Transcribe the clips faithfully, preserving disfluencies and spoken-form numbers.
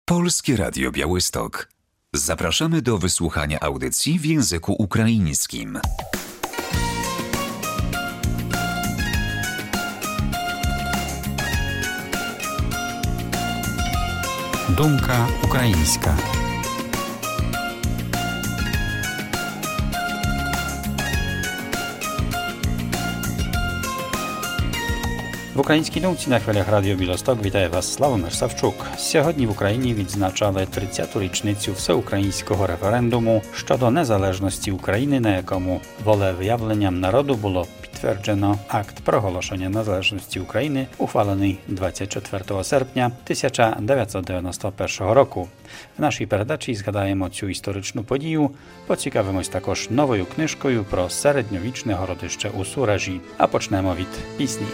Polskie Radio Białystok. Zapraszamy do wysłuchania audycji w języku ukraińskim. Думка українська. В українській думці на хвилях Радіо Білосток вітає вас Славомир Савчук. Сьогодні в Україні відзначали тридцяту річницю всеукраїнського референдуму щодо незалежності України, на якому волевиявленням народу було підтверджено акт проголошення незалежності України, ухвалений двадцять четвертого серпня тисяча дев'ятсот дев'яносто першого року. В нашій передачі згадаємо цю історичну подію, поцікавимось також новою книжкою про середньовічне городище у Суражі, а почнемо від пісні.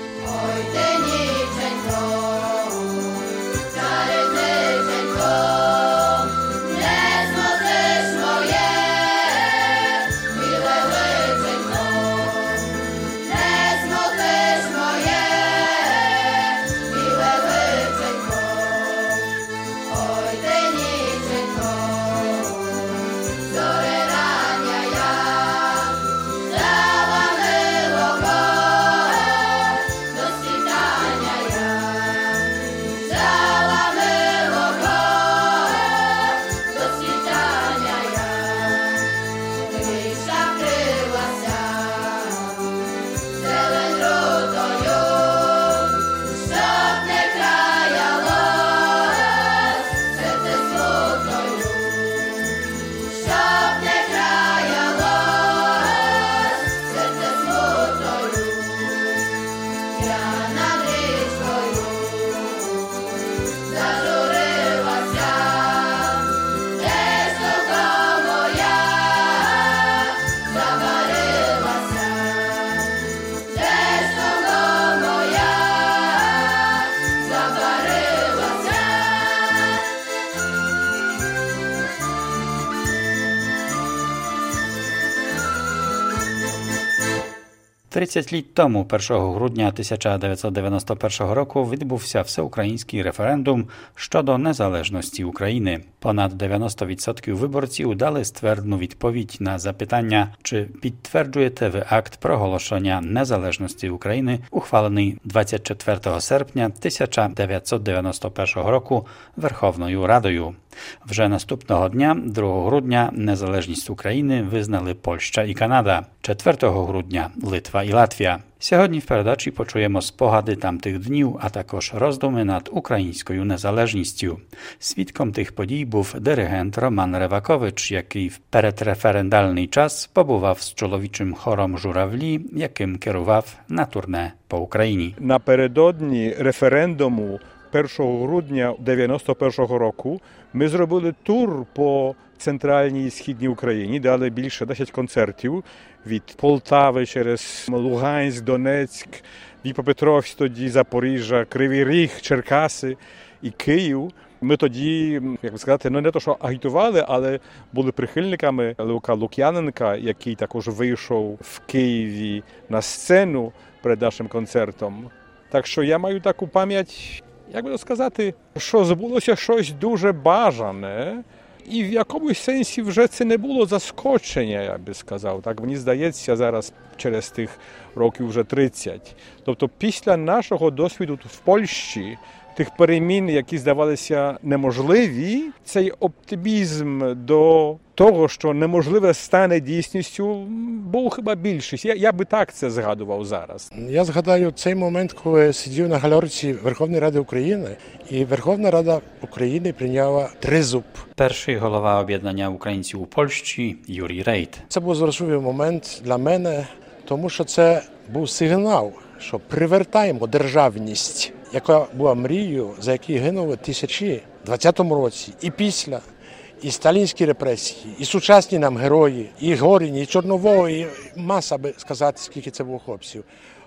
тридцять літ тому, першого грудня тисяча дев'ятсот дев'яносто першого року, відбувся всеукраїнський референдум щодо незалежності України. Понад дев'яносто відсотків виборців дали ствердну відповідь на запитання, чи підтверджуєте ви акт проголошення незалежності України, ухвалений двадцять четвертого серпня тисяча дев'ятсот дев'яносто першого року Верховною Радою. Вже наступного дня, другого грудня, незалежність України визнали Польща і Канада, четвертого грудня – Литва і Латвія. Сьогодні в передачі почуємо спогади тамтих днів, а також роздуми над українською незалежністю. Свідком тих подій був диригент Роман Ревакович, який в передреферендальний час побував з чоловічим хором «Журавлі», яким керував на турне по Україні. Напередодні референдуму першого грудня дев'яносто першого року ми зробили тур по центральній і східній Україні, дали більше десять концертів від Полтави через Луганськ, Донецьк, Дніпропетровськ, тоді Запоріжжя, Кривий Ріг, Черкаси і Київ. Ми тоді, як би сказати, ну не то, що агітували, але були прихильниками Левка Лук'яненка, який також вийшов в Києві на сцену перед нашим концертом. Так що я маю таку пам'ять, як би сказати, що збулося щось дуже бажане, і в якомусь сенсі вже це не було заскочення, я би сказав. Так мені здається зараз через тих років вже тридцять. Тобто після нашого досвіду в Польщі, тих перемін, які здавалися неможливі, цей оптимізм до того, що неможливе стане дійсністю, був хіба більшість. Я, я би так це згадував зараз. Я згадаю цей момент, коли сидів на гальорці Верховної Ради України, і Верховна Рада України прийняла тризуб. Перший голова об'єднання українців у Польщі Юрій Рейт. Це був зворушливий момент для мене, тому що це був сигнал, що привертаємо державність, яка була мрією, за якою гинули тисячі в двадцятому році і після. І сталінські репресії, і сучасні нам герої, і Горіні, і Чорновол, і маса, би сказати, скільки це було хлопців.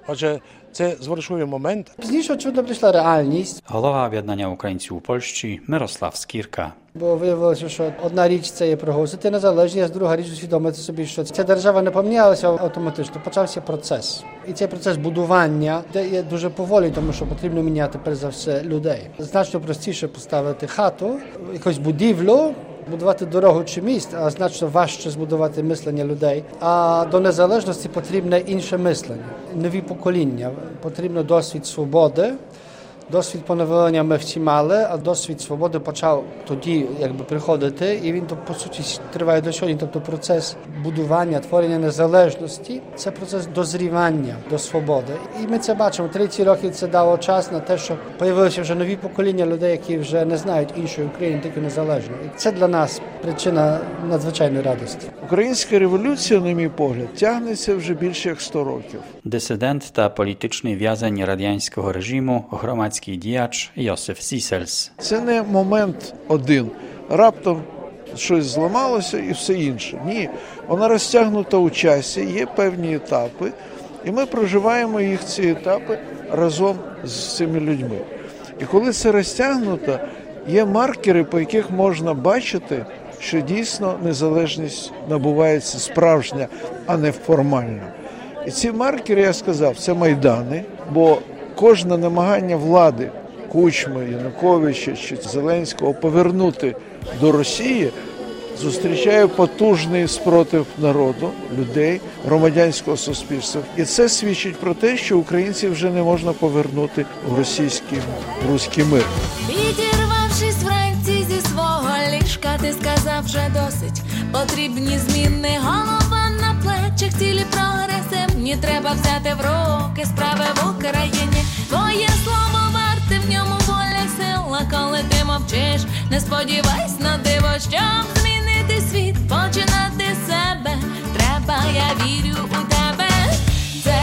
Отже, це зворушливий момент. Пізніше, очевидно, прийшла реальність. Голова об'єднання українців у Польщі Мирослав Скірка. Бо виявилося, що одна річ – це є проголосити незалежність, а друга річ – усвідомити собі, що ця держава не помінялася автоматично. Почався процес. І цей процес будування, де є дуже поволі, тому що потрібно міняти, перш за все, людей. Значно простіше поставити хату, якусь будівлю, будувати дорогу чи міст, а значно важче збудувати мислення людей. А до незалежності потрібне інше мислення, нові покоління. Потрібно досвід свободи. Досвід поновлення ми всі мали, а досвід свободи почав тоді якби приходити, і він, по суті, триває до сьогодні. Тобто процес будування, творення незалежності – це процес дозрівання до свободи. І ми це бачимо. тридцять років це дало час на те, що з'явилися вже нові покоління людей, які вже не знають іншої України, тільки незалежної. І це для нас причина надзвичайної радості. Українська революція, на мій погляд, тягнеться вже більше як сто років. Дисидент та політичний в'язень радянського режиму, громадський діяч Йосиф Сісельс. Це не момент один. Раптом щось зламалося і все інше. Ні, вона розтягнута у часі, є певні етапи, і ми проживаємо їх, ці етапи, разом з цими людьми. І коли це розтягнуто, є маркери, по яких можна бачити, що дійсно незалежність набувається справжня, а не формальна. І ці маркери, я сказав, це майдани, бо кожне намагання влади Кучми, Януковича чи Зеленського повернути до Росії зустрічає потужний спротив народу, людей, громадянського суспільства. І це свідчить про те, що українців вже не можна повернути в російський, в руський мир. Відірвавшись вранці зі свого ліжка, ти сказав, вже досить. Потрібні зміни, голова на плечах, цілі прогресивні. Треба взяти в руки справи в Україні. Твоє слово варте, в ньому воля й сила. Коли ти мовчиш, не сподівайся на диво, щоб змінити світ, починати з себе. Треба, я вірю у тебе. Це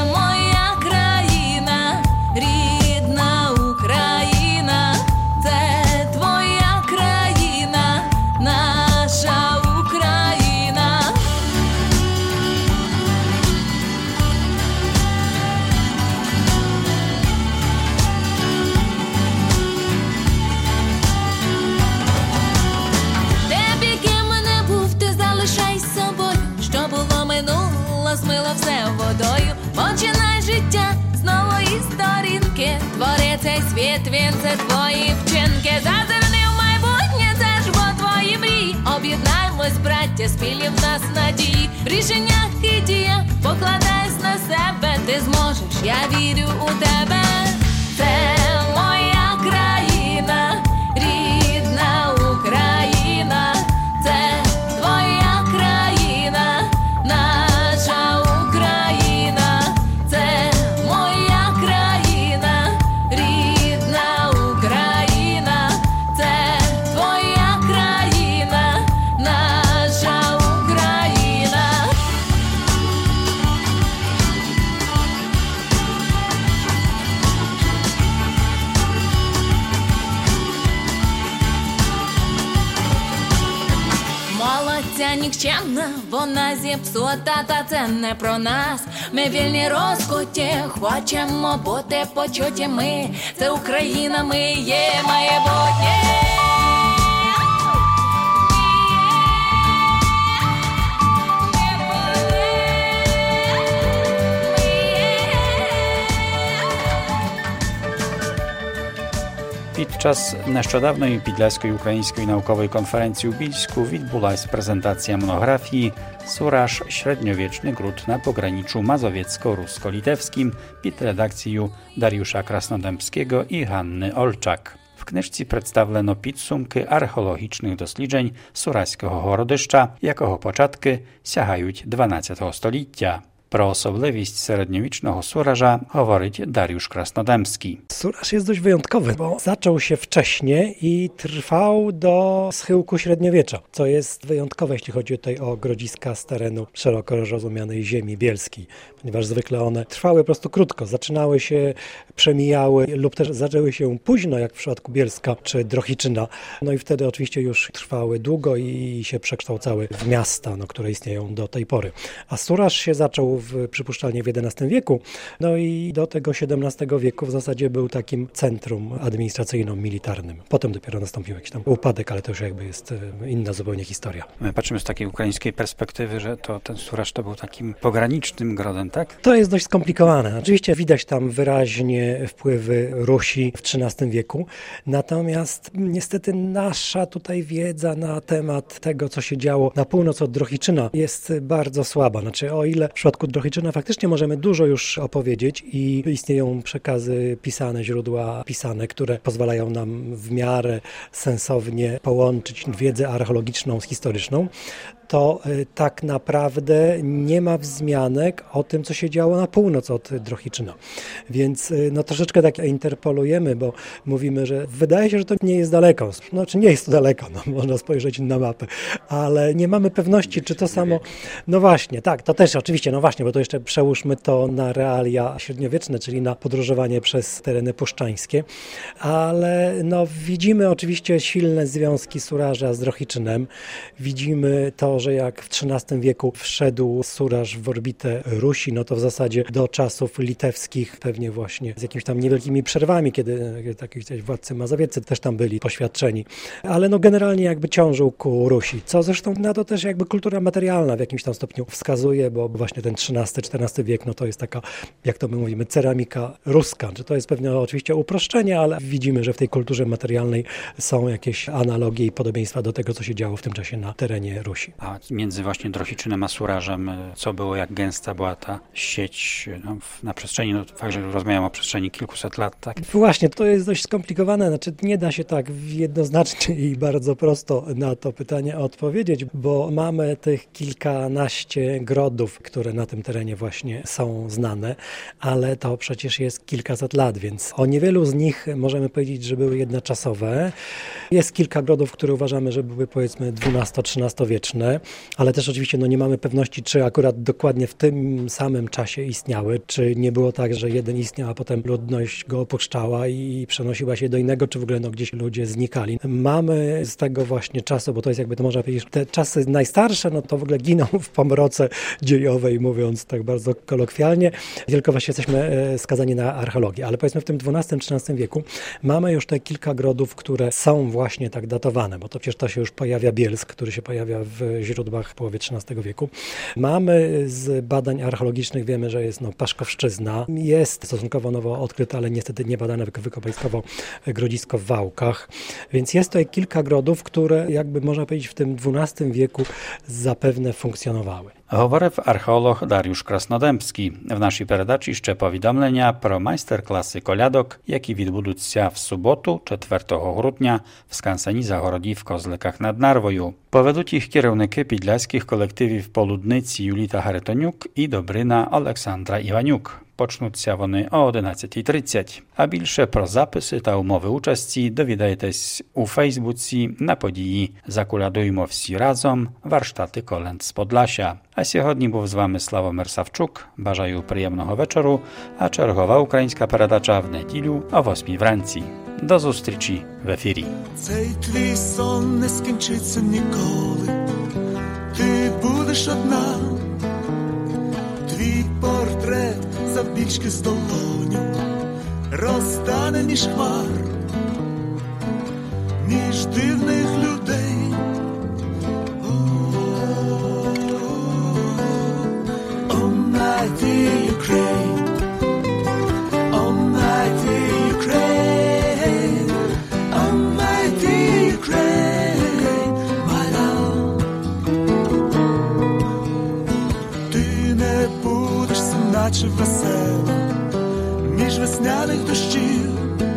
моя країна, рідна Україна. Це твоя країна, наша Україна. Де б яким не був, ти залишай собою. Що було минуло, змило все водою. Починай життя з нової сторінки. Твори цей світ, він це твої вчинки. Зазирни в майбутнє, це ж бо твої мрії. Об'єднаємось, браття, спільні в нас надії. В рішеннях і діях покладайся на себе. Ти зможеш, я вірю у тебе. Це моя країна, рідна Україна. Це твоя країна, наша Україна. Це моя країна, рідна Україна. Це твоя країна, наша Україна. Молодця нікчемна, вона зіпсута, та це не про нас. Ми вільні розкуті, хочемо бути почуті ми. Це Україна, ми є майбутнє. Під час нещодавної Підляської української наукової конференції у Більську відбулася презентація монографії «Сураж. Średniowieczny gród na pograniczu mazowiecko-rusko-litewskim» під редакцією Дар'юша Краснодемського і Ганни Олчак. В книжці представлено підсумки археологічних досліджень Сураського городища, якого початки сягають дванадцятого століття. Про особливість середniowiecznego Suража говорить Dariusz Krasnodębski. Suraż jest dość wyjątkowy, bo zaczął się wcześnie i trwał do schyłku średniowiecza, co jest wyjątkowe, jeśli chodzi tutaj o grodziska z terenu szeroko rozumianej ziemi bielskiej, ponieważ zwykle one trwały po prostu krótko, zaczynały się, przemijały lub też zaczęły się późno, jak w przypadku Bielska czy Drohiczyna, no i wtedy oczywiście już trwały długo i się przekształcały w miasta, no, które istnieją do tej pory. A Suraż się zaczął powstał w, przypuszczalnie w jedenastym wieku. No i do tego siedemnastego wieku w zasadzie był takim centrum administracyjno-militarnym. Potem dopiero nastąpił jakiś tam upadek, ale to już jakby jest inna zupełnie historia. My patrzymy z takiej ukraińskiej perspektywy, że to ten Suraż to był takim pogranicznym grodem, tak? To jest dość skomplikowane. Oczywiście widać tam wyraźnie wpływy Rusi w trzynastym wieku, natomiast niestety nasza tutaj wiedza na temat tego, co się działo na północ od Drohiczyna jest bardzo słaba. Znaczy, o ile w przypadku Drohiczyna faktycznie możemy dużo już opowiedzieć i istnieją przekazy pisane, źródła pisane, które pozwalają nam w miarę sensownie połączyć wiedzę archeologiczną z historyczną, to tak naprawdę nie ma wzmianek o tym, co się działo na północ od Drohiczyna. Więc no troszeczkę tak interpolujemy, bo mówimy, że wydaje się, że to nie jest daleko. No czy nie jest to daleko, no, można spojrzeć na mapę, ale nie mamy pewności, czy to samo... No właśnie, tak, to też oczywiście, no właśnie, bo to jeszcze przełóżmy to na realia średniowieczne, czyli na podróżowanie przez tereny puszczańskie, ale no widzimy oczywiście silne związki Suraża z Drohiczynem, widzimy to, że jak w trzynastym wieku wszedł Suraż w orbitę Rusi, no to w zasadzie do czasów litewskich, pewnie właśnie z jakimiś tam niewielkimi przerwami, kiedy, kiedy taki władcy mazowieccy też tam byli poświadczeni. Ale no generalnie jakby ciążył ku Rusi, co zresztą na to też jakby kultura materialna w jakimś tam stopniu wskazuje, bo właśnie ten trzynasty czternasty wiek, no to jest taka, jak to my mówimy, ceramika ruska. Czy to jest pewnie oczywiście uproszczenie, ale widzimy, że w tej kulturze materialnej są jakieś analogie i podobieństwa do tego, co się działo w tym czasie na terenie Rusi. A między właśnie Drohiczynem a Surażem, co było, jak gęsta była ta sieć no, na przestrzeni, no fakt, że rozmawiam o przestrzeni kilkuset lat, tak? Właśnie, to jest dość skomplikowane, znaczy nie da się tak jednoznacznie i bardzo prosto na to pytanie odpowiedzieć, bo mamy tych kilkanaście grodów, które na tym terenie właśnie są znane, ale to przecież jest kilkaset lat, więc o niewielu z nich możemy powiedzieć, że były jednoczasowe. Jest kilka grodów, które uważamy, że były powiedzmy dwunasto-trzynastowieczne, ale też oczywiście no, nie mamy pewności, czy akurat dokładnie w tym samym czasie istniały, czy nie było tak, że jeden istniał, a potem ludność go opuszczała i przenosiła się do innego, czy w ogóle no, gdzieś ludzie znikali. Mamy z tego właśnie czasu, bo to jest jakby, to można powiedzieć, te czasy najstarsze, no to w ogóle giną w pomroce dziejowej, mówiąc tak bardzo kolokwialnie, tylko właśnie jesteśmy skazani na archeologię, ale powiedzmy w tym dwunastym trzynastym wieku mamy już te kilka grodów, które są właśnie tak datowane, bo to przecież to się już pojawia Bielsk, który się pojawia w źródłach w połowie trzynastego wieku. Mamy z badań archeologicznych, wiemy, że jest no, Paszkowszczyzna, jest stosunkowo nowo odkryte, ale niestety nie badane wykopaliskowo grodzisko w Wałkach, więc jest tutaj kilka grodów, które jakby można powiedzieć w tym dwunastym wieku zapewne funkcjonowały. Говорив археолог Дар'юш Краснодемський. В нашій передачі ще повідомлення про майстер-класи колядок, які відбудуться в суботу, четвертого грудня, в скансені Загороді в Козликах над Нарвою. Поведуть їх керівники підляських колективів Полудниці Юліта Гаритонюк і Добрина Олександра Іванюк. Почнуться вони о одинадцятій тридцять. А більше про записи та умови участі довідаєтесь у Фейсбуці на події «Заколядуймо всі разом. Warsztaty kolęd z Podlasia». А сьогодні був з вами Славомир Савчук. Бажаю приємного вечору, а чергова українська передача в неділю о восьмій вранці. До зустрічі в ефірі. Цей твій сон не скінчиться ніколи. Ти будеш одна. Твій портрет завбільшки з долоню розтане між хмар, між дивних людей. Oh, my dear Ukraine, oh, my dear Ukraine, oh, my dear Ukraine, my love. Ти не будеш сам наче весела між весняних дощів,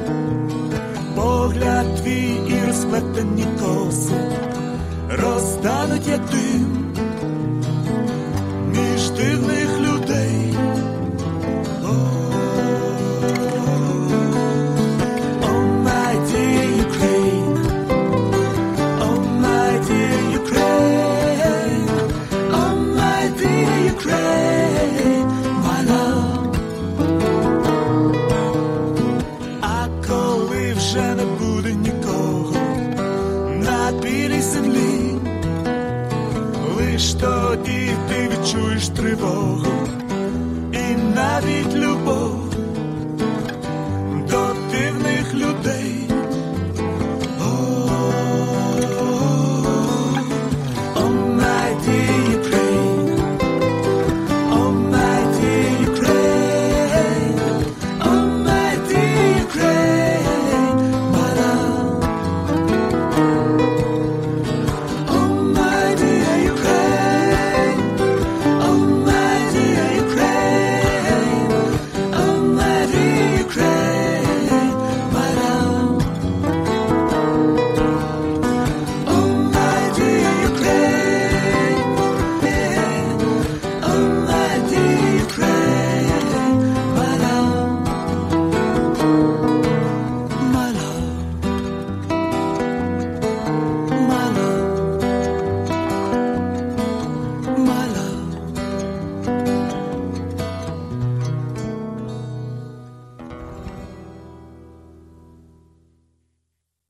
погляд твій і розплетені коси розтануть як дим між дивних людей. Oh, my dear Ukraine, oh, my dear Ukraine, oh, my dear Ukraine, my love. А коли вже не буде нікого на білій землі, лиш тоді ти відчуєш тривогу навіть любов